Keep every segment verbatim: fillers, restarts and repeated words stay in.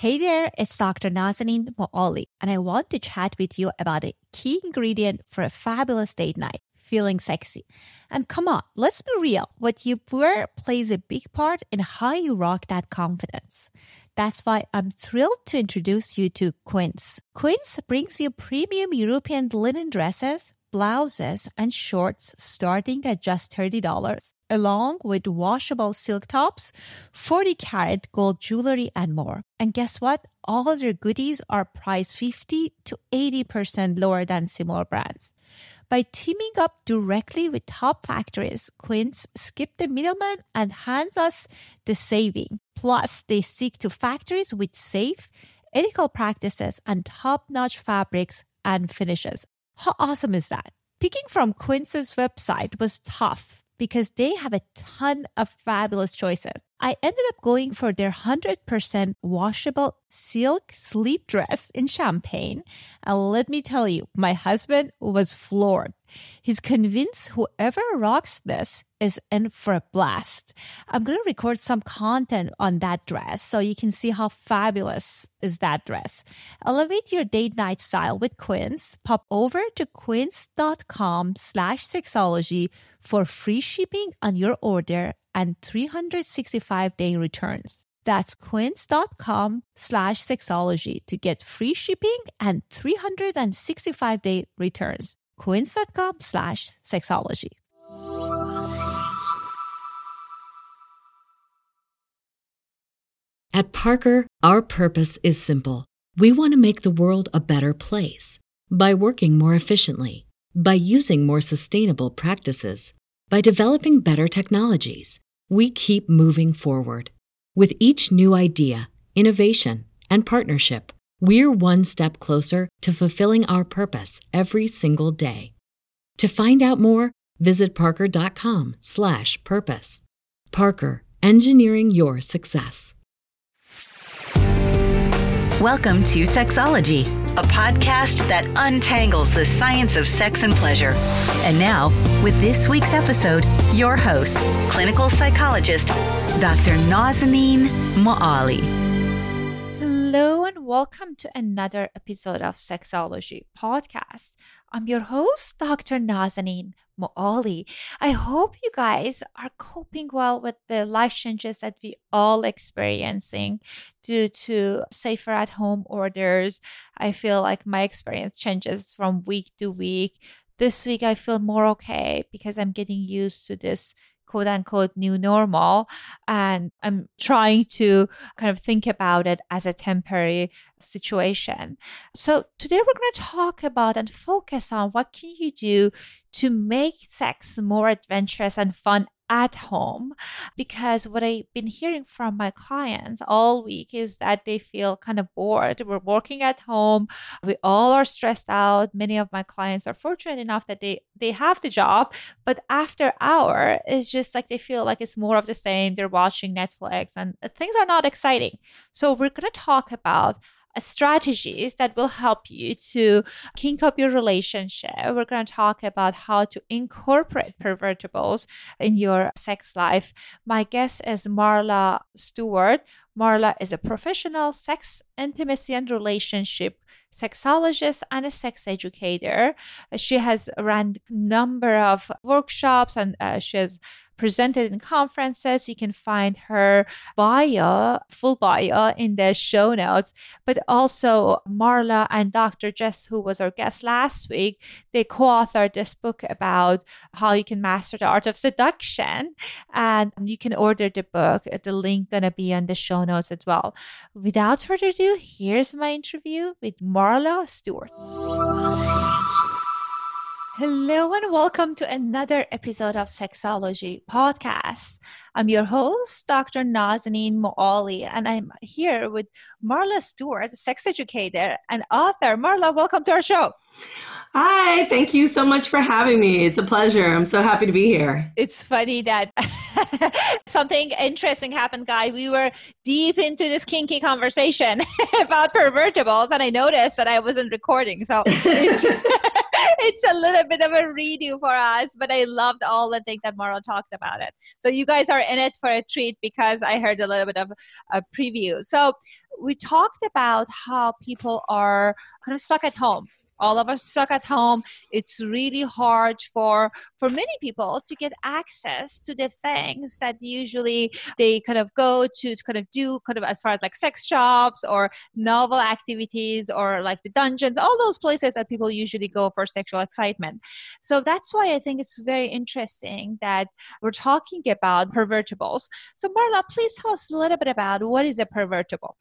Hey there, it's Doctor Nazanin Moali, and I want to chat with you about a key ingredient for a fabulous date night, feeling sexy. And come on, let's be real. What you wear plays a big part in how you rock that confidence. That's why I'm thrilled to introduce you to Quince. Quince brings you premium European linen dresses, blouses, and shorts starting at just thirty dollars, along with washable silk tops, forty karat gold jewelry, and more. And guess what? All of their goodies are priced fifty to eighty percent lower than similar brands. By teaming up directly with top factories, Quince skipped the middleman and hands us the saving. Plus, they stick to factories with safe, ethical practices and top-notch fabrics and finishes. How awesome is that? Picking from Quince's website was tough because they have a ton of fabulous choices. I ended up going for their one hundred percent washable silk sleep dress in champagne. And let me tell you, my husband was floored. He's convinced whoever rocks this is in for a blast. I'm going to record some content on that dress so you can see how fabulous is that dress. Elevate your date night style with Quince. Pop over to quince.com slash sexology for free shipping on your order and three hundred sixty-five day returns. That's quince.com slash sexology to get free shipping and three hundred sixty-five day returns. Quince.com slash sexology. At Parker, our purpose is simple. We want to make the world a better place by working more efficiently, by using more sustainable practices, by developing better technologies. We keep moving forward. With each new idea, innovation, and partnership, we're one step closer to fulfilling our purpose every single day. To find out more, visit parker.com slash purpose. Parker, engineering your success. Welcome to Sexology, a podcast that untangles the science of sex and pleasure. And now, with this week's episode, your host, clinical psychologist, Doctor Nazanin Moali. Hello and welcome to another episode of Sexology Podcast. I'm your host, Doctor Nazanin Moali. I hope you guys are coping well with the life changes that we all experiencing due to safer at home orders. I feel like my experience changes from week to week. This week I feel more okay because I'm getting used to this quote unquote new normal. And I'm trying to kind of think about it as a temporary situation. So today we're going to talk about and focus on what can you do to make sex more adventurous and fun at home, because what I've been hearing from my clients all week is that they feel kind of bored. We're working at home. We all are stressed out. Many of my clients are fortunate enough that they, they have the job, but after hour, it's just like they feel like it's more of the same. They're watching Netflix and things are not exciting. So we're going to talk about strategies that will help you to kink up your relationship. We're going to talk about how to incorporate pervertibles in your sex life. My guest is Marla Stewart. Marla is a professional sex, intimacy, and relationship sexologist and a sex educator. She has run a number of workshops and uh, she has presented in conferences. You can find her bio, full bio in the show notes. But also Marla and Doctor Jess, who was our guest last week, they co-authored this book about how you can master the art of seduction. And you can order the book. The link going to be on the show notes as well. Without further ado, here's my interview with Marla Stewart. Hello and welcome to another episode of Sexology Podcast. I'm your host, Doctor Nazanin Moali, and I'm here with Marla Stewart, a sex educator and author. Marla, welcome to our show. Hi, thank you so much for having me. It's a pleasure. I'm so happy to be here. It's funny that something interesting happened, guy. We were deep into this kinky conversation about pervertibles, and I noticed that I wasn't recording. So it's it's a little bit of a redo for us, but I loved all the things that Mara talked about it. So you guys are in it for a treat because I heard a little bit of a preview. So we talked about how people are kind of stuck at home. All of us stuck at home. It's really hard for for many people to get access to the things that usually they kind of go to to kind of do kind of as far as like sex shops or novel activities or like the dungeons, all those places that people usually go for sexual excitement. So that's why I think it's very interesting that we're talking about pervertibles. So Marla, please tell us a little bit about what is a pervertible?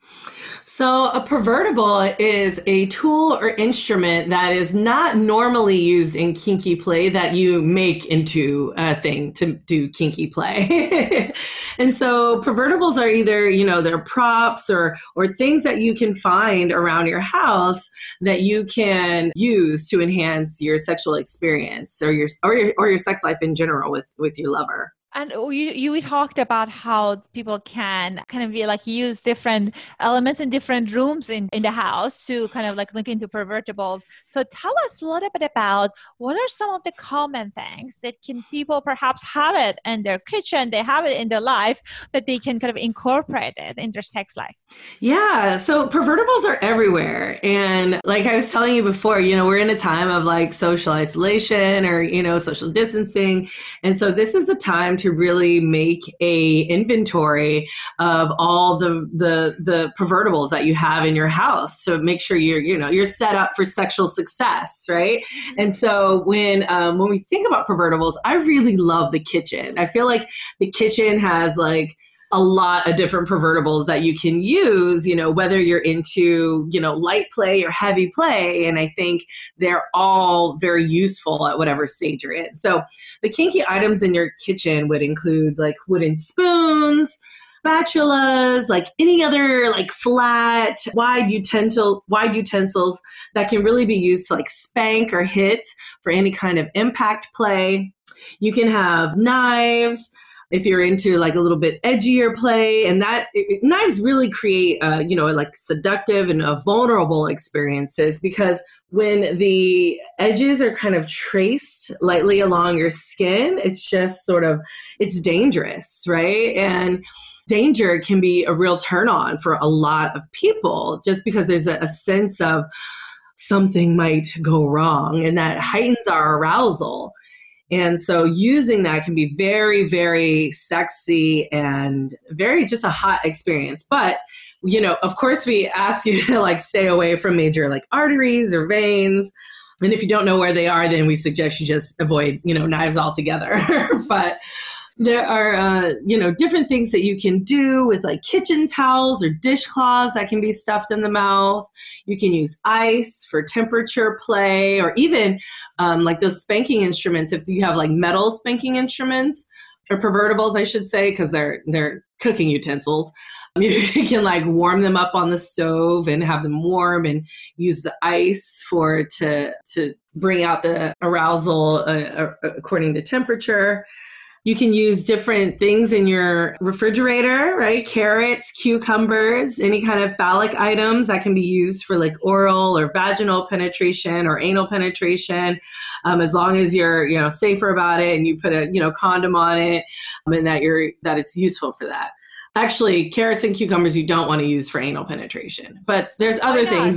So a pervertible is a tool or instrument that is not normally used in kinky play that you make into a thing to do kinky play. And so pervertibles are either, you know, they're props or or things that you can find around your house that you can use to enhance your sexual experience or your or your, or your sex life in general with, with your lover. And you, you talked about how people can kind of be like use different elements in different rooms in, in the house to kind of like look into pervertibles. So tell us a little bit about what are some of the common things that can people perhaps have it in their kitchen, they have it in their life, that they can kind of incorporate it in their sex life? Yeah, so pervertibles are everywhere. And like I was telling you before, you know, we're in a time of like social isolation or, you know, social distancing. And so this is the time to really make a inventory of all the, the, the pervertibles that you have in your house. So make sure you're, you know, you're set up for sexual success, right? Mm-hmm. And so when, um, when we think about pervertibles, I really love the kitchen. I feel like the kitchen has like a lot of different pervertibles that you can use, you know, whether you're into, you know, light play or heavy play. And I think they're all very useful at whatever stage you're in. So the kinky items in your kitchen would include like wooden spoons, spatulas, like any other like flat, wide utensil, wide utensils that can really be used to like spank or hit for any kind of impact play. You can have knives, if you're into like a little bit edgier play, and that it, knives really create, uh, you know, like seductive and uh, vulnerable experiences, because when the edges are kind of traced lightly along your skin, it's just sort of, it's dangerous, right? And danger can be a real turn on for a lot of people just because there's a, a sense of something might go wrong, and that heightens our arousal. And so using that can be very, very sexy and very just a hot experience. But, you know, of course, we ask you to like stay away from major like arteries or veins. And if you don't know where they are, then we suggest you just avoid, you know, knives altogether. But there are, uh, you know, different things that you can do with like kitchen towels or dishcloths that can be stuffed in the mouth. You can use ice for temperature play, or even um, like those spanking instruments. If you have like metal spanking instruments or pervertibles, I should say, because they're they're cooking utensils. You can like warm them up on the stove and have them warm, and use the ice for to to bring out the arousal uh, according to temperature. You can use different things in your refrigerator, right? Carrots, cucumbers, any kind of phallic items that can be used for like oral or vaginal penetration or anal penetration, um, as long as you're, you know, safer about it and you put a, you know, condom on it, um, and that you're that it's useful for that. Actually, carrots and cucumbers you don't want to use for anal penetration, but there's other things.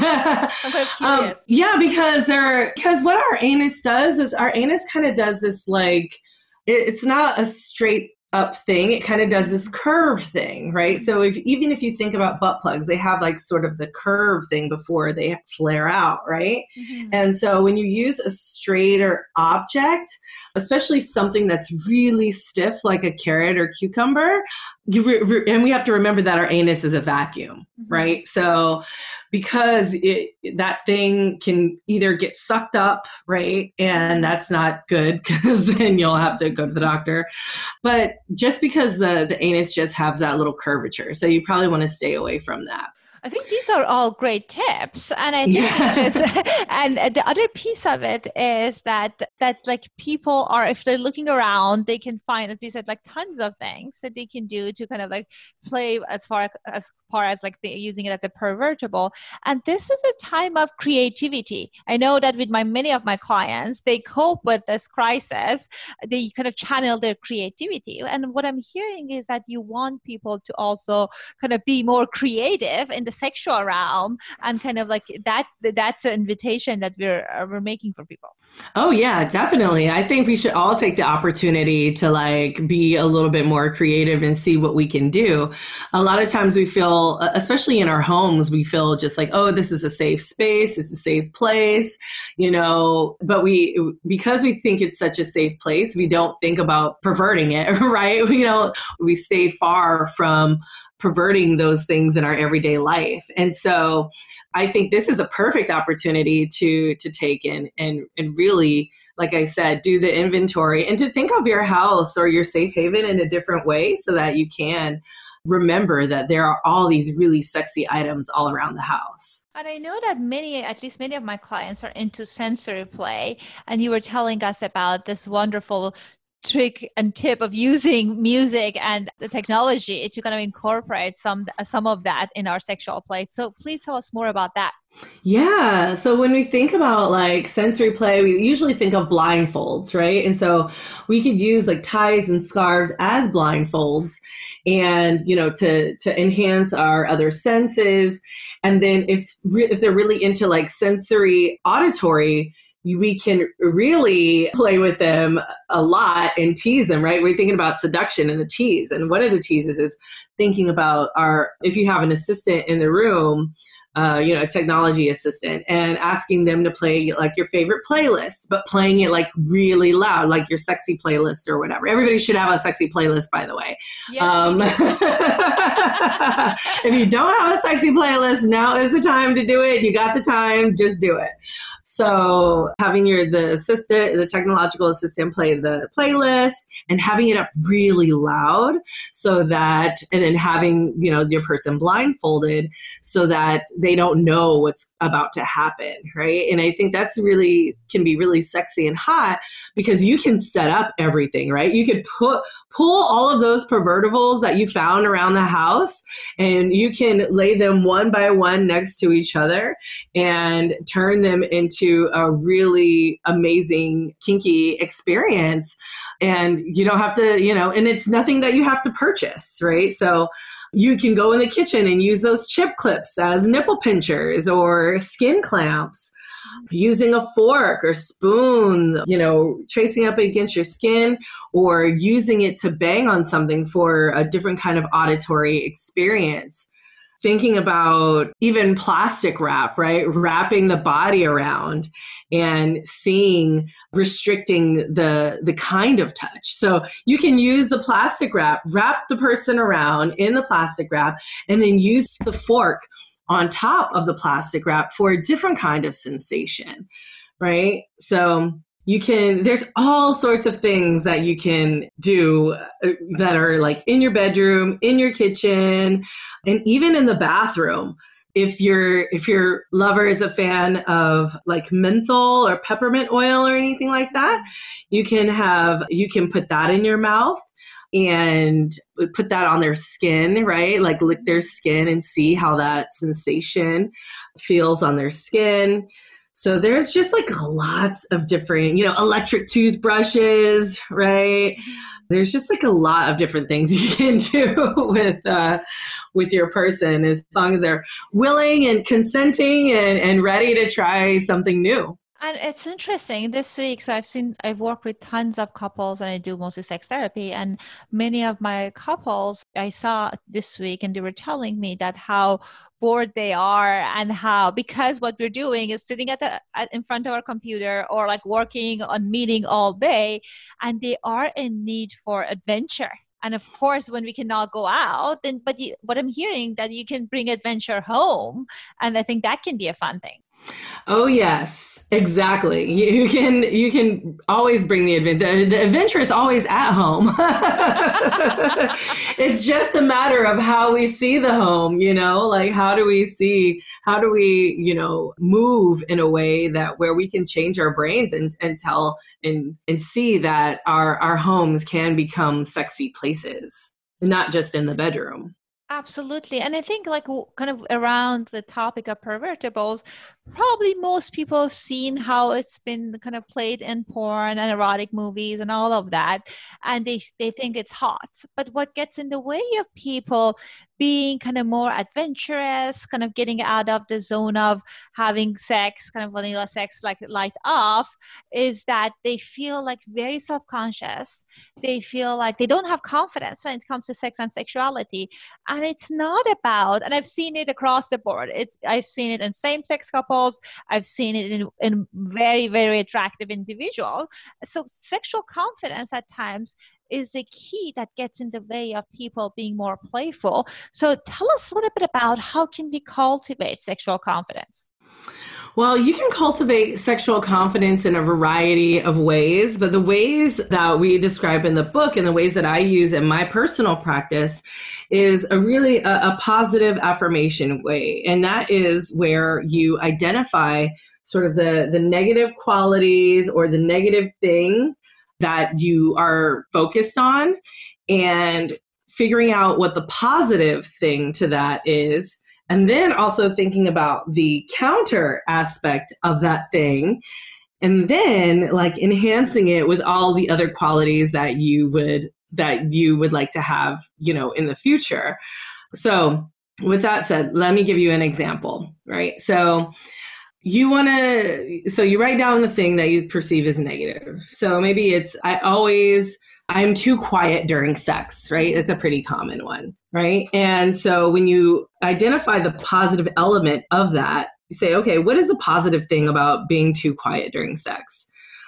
um, yeah, because they're because what our anus does is our anus kind of does this like. It's not a straight up thing. It kind of does this curve thing, right? So if even if you think about butt plugs, they have like sort of the curve thing before they flare out, right? Mm-hmm. And so when you use a straighter object, especially something that's really stiff like a carrot or cucumber, you re- re- and we have to remember that our anus is a vacuum, mm-hmm. right? So because it, that thing can either get sucked up, right? And that's not good because then you'll have to go to the doctor. But just because the, the anus just has that little curvature. So you probably want to stay away from that. I think these are all great tips. And I think Yeah. it's just, and the other piece of it is that, that like people are, if they're looking around, they can find, as you said, like tons of things that they can do to kind of like play as far as far as like using it as a pervertible. And this is a time of creativity. I know that with my, many of my clients, they cope with this crisis. They kind of channel their creativity. And what I'm hearing is that you want people to also kind of be more creative in the sexual realm, and kind of like that that's an invitation that we're uh, we're making for people. Oh yeah, definitely. I think we should all take the opportunity to like be a little bit more creative and see what we can do. A lot of times we feel, especially in our homes, we feel just like, oh, this is a safe space, it's a safe place, you know, but we, because we think it's such a safe place, we don't think about perverting it, right? You know, we stay far from perverting those things in our everyday life. And so I think this is a perfect opportunity to to take in and, and really, like I said, do the inventory and to think of your house or your safe haven in a different way so that you can remember that there are all these really sexy items all around the house. And I know that many, at least many of my clients are into sensory play. And you were telling us about this wonderful trick and tip of using music and the technology to kind of incorporate some some of that in our sexual play. So please tell us more about that. Yeah. So when we think about like sensory play, we usually think of blindfolds, right? And so we could use like ties and scarves as blindfolds and, you know, to, to enhance our other senses. And then if, re- if they're really into like sensory auditory, we can really play with them a lot and tease them, right? We're thinking about seduction and the tease. And one of the teases is thinking about our, if you have an assistant in the room, uh, you know, a technology assistant, and asking them to play like your favorite playlist, but playing it like really loud, like your sexy playlist or whatever. Everybody should have a sexy playlist, by the way. Yeah. Um, if you don't have a sexy playlist, now is the time to do it. You got the time, just do it. So having your the assistant, the technological assistant play the playlist and having it up really loud so that, and then having, you know, your person blindfolded so that they don't know what's about to happen, right? And I think that's really, can be really sexy and hot because you can set up everything, right? You could put, pull all of those pervertibles that you found around the house and you can lay them one by one next to each other and turn them into a really amazing kinky experience. And you don't have to, you know, and it's nothing that you have to purchase, right? So you can go in the kitchen and use those chip clips as nipple pinchers or skin clamps. Using a fork or spoon, you know, tracing up against your skin or using it to bang on something for a different kind of auditory experience. Thinking about even plastic wrap, right? Wrapping the body around and seeing, restricting the, the kind of touch. So you can use the plastic wrap, wrap the person around in the plastic wrap, and then use the fork on top of the plastic wrap for a different kind of sensation, right? So you can, there's all sorts of things that you can do that are like in your bedroom, in your kitchen, and even in the bathroom. If your if your lover is a fan of like menthol or peppermint oil or anything like that, you can have, you can put that in your mouth and put that on their skin, right? Like lick their skin and see how that sensation feels on their skin. So there's just like lots of different, you know, electric toothbrushes, right? There's just like a lot of different things you can do with uh, with your person as long as they're willing and consenting and, and ready to try something new. And it's interesting this week. So I've seen, I've worked with tons of couples and I do mostly sex therapy. And many of my couples I saw this week and they were telling me that how bored they are and how, because what we're doing is sitting at the, at, in front of our computer or like working on meeting all day, and they are in need for adventure. And of course, when we cannot go out, then, but you, but I'm hearing that you can bring adventure home. And I think that can be a fun thing. Oh, yes, exactly. You can you can always bring the adventure. The, the adventure is always at home. It's just a matter of how we see the home, you know, like how do we see, how do we, you know, move in a way that where we can change our brains and, and tell and, and see that our, our homes can become sexy places, not just in the bedroom. Absolutely. And I think like w- kind of around the topic of pervertibles, probably most people have seen how it's been kind of played in porn and erotic movies and all of that. And they, they think it's hot. But what gets in the way of people being kind of more adventurous, kind of getting out of the zone of having sex, kind of vanilla sex, like light off, is that they feel like very self-conscious. They feel like they don't have confidence when it comes to sex and sexuality. And it's not about, and I've seen it across the board. It's I've seen it in same-sex couples. I've seen it in, in very, very attractive individuals. So sexual confidence at times is the key that gets in the way of people being more playful. So tell us a little bit about how can we cultivate sexual confidence? Well, you can cultivate sexual confidence in a variety of ways, but the ways that we describe in the book and the ways that I use in my personal practice is a really a, a positive affirmation way. And that is where you identify sort of the, the negative qualities or the negative thing that you are focused on and figuring out what the positive thing to that is. And then also thinking about the counter aspect of that thing, and then like enhancing it with all the other qualities that you would that you would like to have, you know, in the future. So with that said, let me give you an example, right? So you want to, so you write down the thing that you perceive as negative. So maybe it's, I always, I'm too quiet during sex, right? It's a pretty common one, right? And so when you identify the positive element of that, you say, okay, what is the positive thing about being too quiet during sex?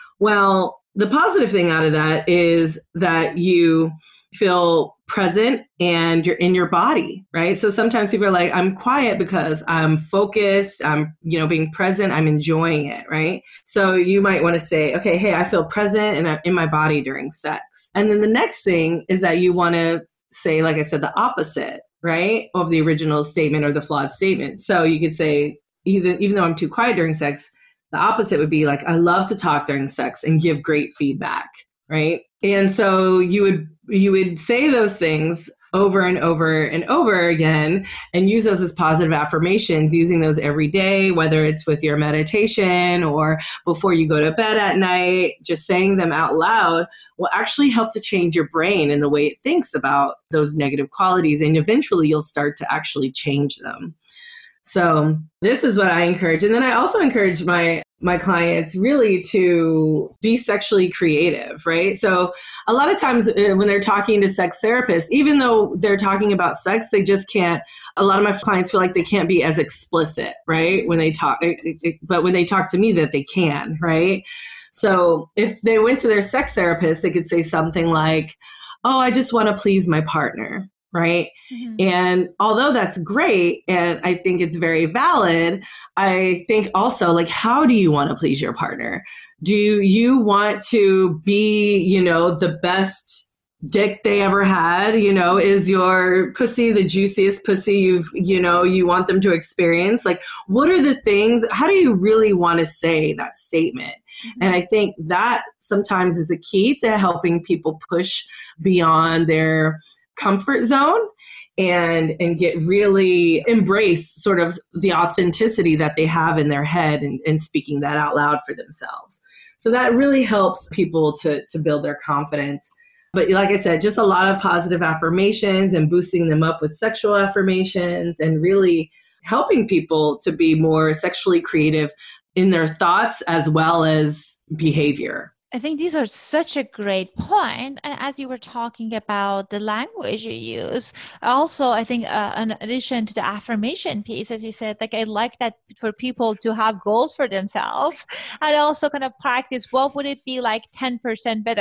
Well, the positive thing out of that is that you feel present and you're in your body, right? So sometimes people are like, I'm quiet because I'm focused, I'm, you know, being present, I'm enjoying it, right? So you might want to say, okay, hey, I feel present and I'm in my body during sex. And then the next thing is that you want to say, like I said, the opposite, right, of the original statement or the flawed statement. So you could say, even, even though I'm too quiet during sex, the opposite would be like, I love to talk during sex and give great feedback, right? And so you would you would say those things over and over and over again and use those as positive affirmations, using those every day, whether it's with your meditation or before you go to bed at night. Just saying them out loud will actually help to change your brain and the way it thinks about those negative qualities. And eventually you'll start to actually change them. So this is what I encourage. And then I also encourage my my clients really to be sexually creative, right? So a lot of times when they're talking to sex therapists, even though they're talking about sex, they just can't, a lot of my clients feel like they can't be as explicit, right? When they talk, but when they talk to me that they can, right? So if they went to their sex therapist, they could say something like, oh, I just want to please my partner. Right. Mm-hmm. And although that's great, and I think it's very valid, I think also, like, how do you want to please your partner? Do you want to be, you know, the best dick they ever had? You know, is your pussy the juiciest pussy you've, you know, you want them to experience? Like, what are the things, how do you really want to say that statement? Mm-hmm. And I think that sometimes is the key to helping people push beyond their comfort zone and and get really embrace sort of the authenticity that they have in their head and, and speaking that out loud for themselves. So that really helps people to to build their confidence. But like I said, just a lot of positive affirmations and boosting them up with sexual affirmations and really helping people to be more sexually creative in their thoughts as well as behavior. I think these are such a great point. And as you were talking about the language you use, also, I think uh, in addition to the affirmation piece, as you said, like I like that for people to have goals for themselves and also kind of practice what would it be like ten percent better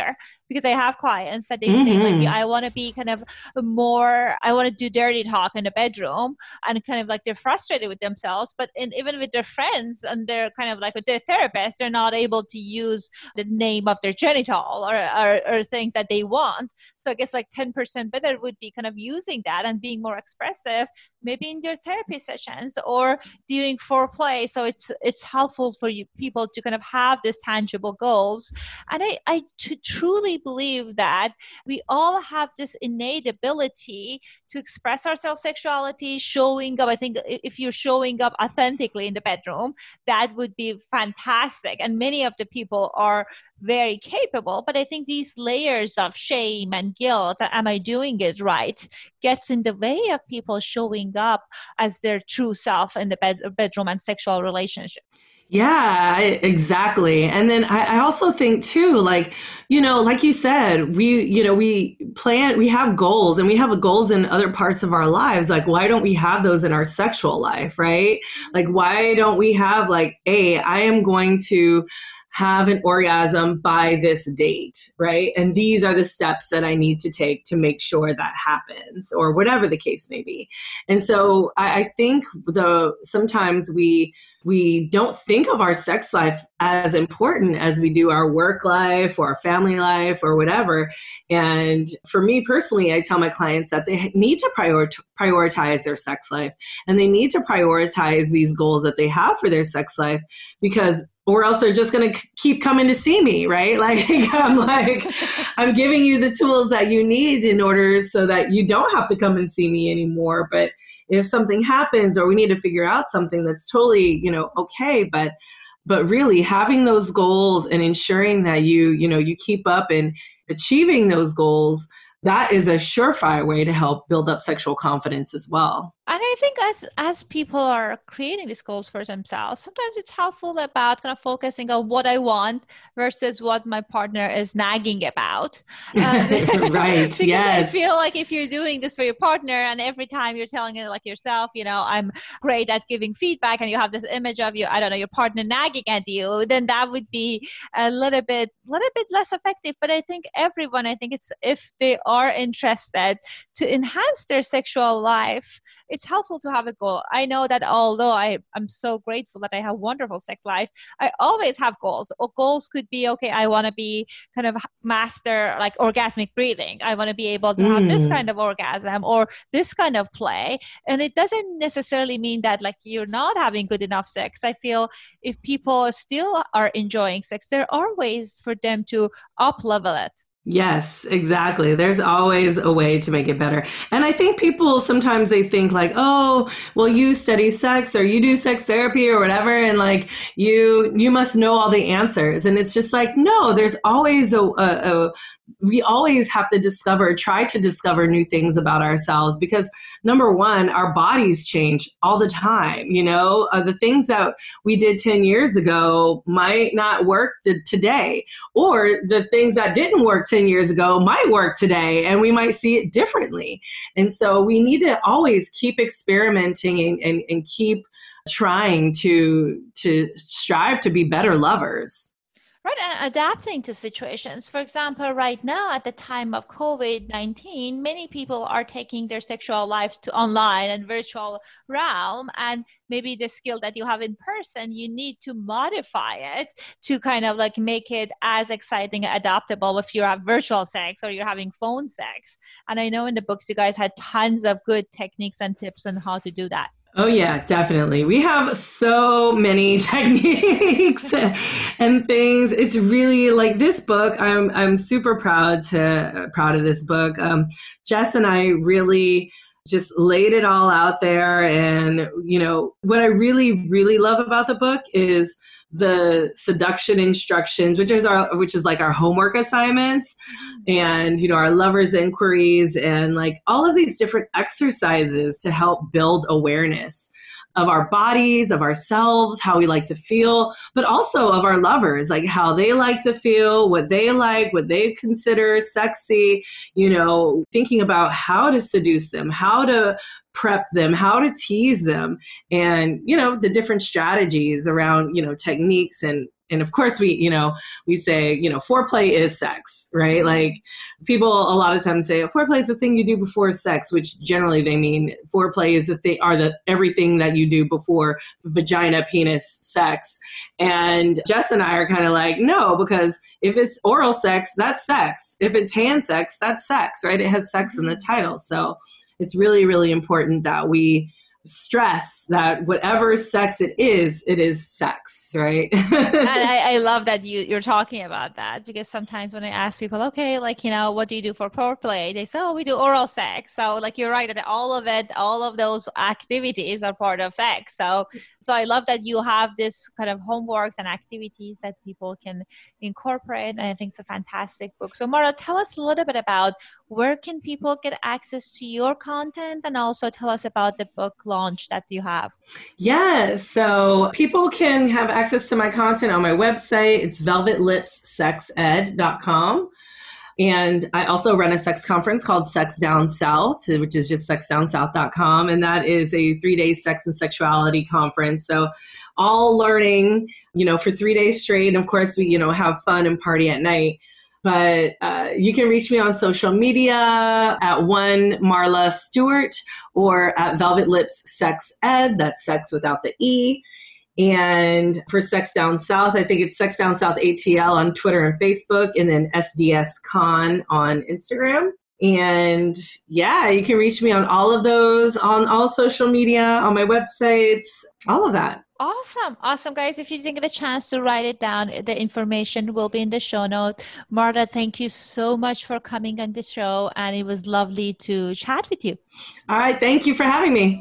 because I have clients that they Mm-hmm. say like, I want to be kind of more, I want to do dirty talk in the bedroom, and kind of like they're frustrated with themselves, but in, even with their friends and they're kind of like with their therapist, they're not able to use the name of their genital or, or, or things that they want. So I guess like ten percent better would be kind of using that and being more expressive, maybe in your therapy sessions or during foreplay. So it's it's helpful for you people to kind of have these tangible goals. And I, I t- truly believe that we all have this innate ability to express our self-sexuality, showing up. I think if you're showing up authentically in the bedroom, that would be fantastic. And many of the people are very capable, but I think these layers of shame and guilt, am I doing it right, gets in the way of people showing up as their true self in the bed- bedroom and sexual relationship. Yeah, I- exactly. And then I, I also think too, like, you know, like you said, we, you know, we plan, we have goals and we have goals in other parts of our lives. Like, why don't we have those in our sexual life, right? Like, why don't we have like, hey, I am going to have an orgasm by this date, right? And these are the steps that I need to take to make sure that happens, or whatever the case may be. And so I, I think the sometimes we we don't think of our sex life as important as we do our work life or our family life or whatever. And for me personally, I tell my clients that they need to prior- prioritize their sex life, and they need to prioritize these goals that they have for their sex life, because or else they're just going to keep coming to see me, right? Like, I'm like, I'm giving you the tools that you need in order so that you don't have to come and see me anymore. But if something happens or we need to figure out something, that's totally, you know, okay. But, but really having those goals and ensuring that you, you know, you keep up and achieving those goals, that is a surefire way to help build up sexual confidence as well. And I think as as people are creating these goals for themselves, sometimes it's helpful about kind of focusing on what I want versus what my partner is nagging about. Um, right. because yes. I feel like if you're doing this for your partner and every time you're telling it like yourself, you know, I'm great at giving feedback, and you have this image of you, I don't know, your partner nagging at you, then that would be a little bit, little bit less effective. But I think everyone, I think it's if they are interested to enhance their sexual life, it's helpful to have a goal. I know that although I, I'm so grateful that I have a wonderful sex life, I always have goals. Or goals could be, okay, I want to be kind of master like orgasmic breathing. I want to be able to mm. have this kind of orgasm or this kind of play. And it doesn't necessarily mean that like you're not having good enough sex. I feel if people still are enjoying sex, there are ways for them to up level it. Yes, exactly. There's always a way to make it better. And I think people sometimes they think like, oh, well, you study sex or you do sex therapy or whatever. And like you, you must know all the answers. And it's just like, no, there's always a, a, a we always have to discover, try to discover new things about ourselves, because number one, our bodies change all the time. You know, uh, the things that we did ten years ago might not work th- today, or the things that didn't work ten years ago might work today, and we might see it differently. And so we need to always keep experimenting and, and, and keep trying to, to strive to be better lovers. Right, and adapting to situations. For example, right now at the time of COVID nineteen, many people are taking their sexual life to online and virtual realm, and maybe the skill that you have in person, you need to modify it to kind of like make it as exciting and adaptable if you have virtual sex or you're having phone sex. And I know in the books you guys had tons of good techniques and tips on how to do that. Oh, yeah, definitely. We have so many techniques and things. It's really like this book. I'm I'm super proud to proud of this book. Um, Jess and I really just laid it all out there. And, you know, what I really, really love about the book is the seduction instructions, which is our, which is like our homework assignments, and, you know, our lovers inquiries, and like all of these different exercises to help build awareness of our bodies, of ourselves, how we like to feel, but also of our lovers, like how they like to feel, what they like, what they consider sexy, you know, thinking about how to seduce them, how to prep them, how to tease them, and, you know, the different strategies around, you know, techniques. And, and of course we, you know, we say, you know, foreplay is sex, right? Like people a lot of times say foreplay is the thing you do before sex, which generally they mean foreplay is the thing, are the everything that you do before vagina, penis, sex. And Jess and I are kind of like, no, because if it's oral sex, that's sex. If it's hand sex, that's sex, right? It has sex in the title. So it's really, really important that we stress that whatever sex it is, it is sex, right? And I, I love that you, you're talking about that, because sometimes when I ask people, okay, like, you know, what do you do for foreplay? They say, oh, we do oral sex. So like, you're right, that all of it, all of those activities are part of sex. So, so I love that you have this kind of homeworks and activities that people can incorporate. And I think it's a fantastic book. So Marla, tell us a little bit about where can people get access to your content, and also tell us about the book launch that you have. Yes. So people can have access to my content on my website. It's velvet lips sex ed dot com. And I also run a sex conference called Sex Down South, which is just sex down south dot com. And that is a three-day sex and sexuality conference. So all learning, you know, for three days straight. And of course, we, you know, have fun and party at night. But uh, you can reach me on social media at one Marla Stewart or at Velvet Lips Sex Ed. That's sex without the E. And for Sex Down South, I think it's Sex Down South A T L on Twitter and Facebook, and then S D S Con on Instagram. And yeah, you can reach me on all of those, on all social media, on my websites, all of that. Awesome. Awesome, guys. If you didn't get a chance to write it down, the information will be in the show notes. Marla, thank you so much for coming on the show, and it was lovely to chat with you. All right. Thank you for having me.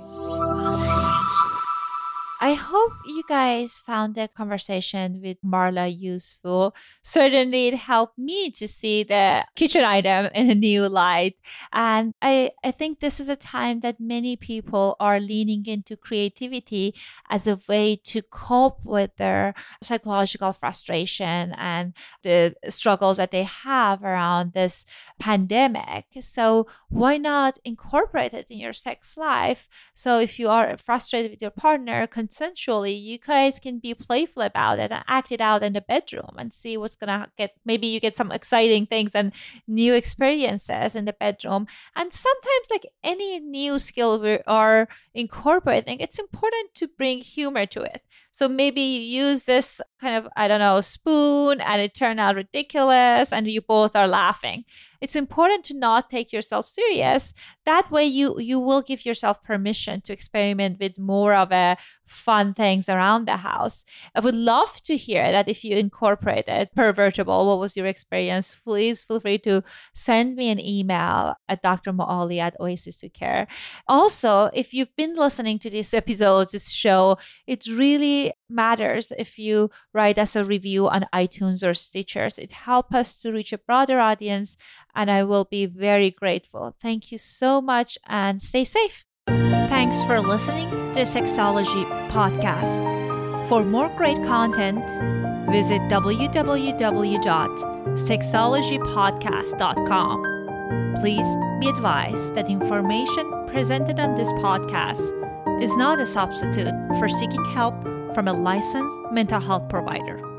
I hope you guys found the conversation with Marla useful. Certainly it helped me to see the kitchen item in a new light. And I, I think this is a time that many people are leaning into creativity as a way to cope with their psychological frustration and the struggles that they have around this pandemic. So why not incorporate it in your sex life? So if you are frustrated with your partner, consensually, you guys can be playful about it and act it out in the bedroom and see what's gonna get. Maybe you get some exciting things and new experiences in the bedroom. And sometimes, like any new skill we are incorporating, it's important to bring humor to it. So maybe you use this kind of, I don't know, spoon, and it turned out ridiculous and you both are laughing. It's important to not take yourself serious. That way you, you will give yourself permission to experiment with more of a fun things around the house. I would love to hear that if you incorporated Pervertible. What was your experience? Please feel free to send me an email at d r moali at oasis to care. Also, if you've been listening to this episode, this show, it really matters if you write us a review on iTunes or Stitchers. It helps us to reach a broader audience, and I will be very grateful. Thank you so much, and stay safe. Thanks for listening to the Sexology Podcast. For more great content, visit w w w dot sexology podcast dot com. Please be advised that information presented on this podcast is not a substitute for seeking help from a licensed mental health provider.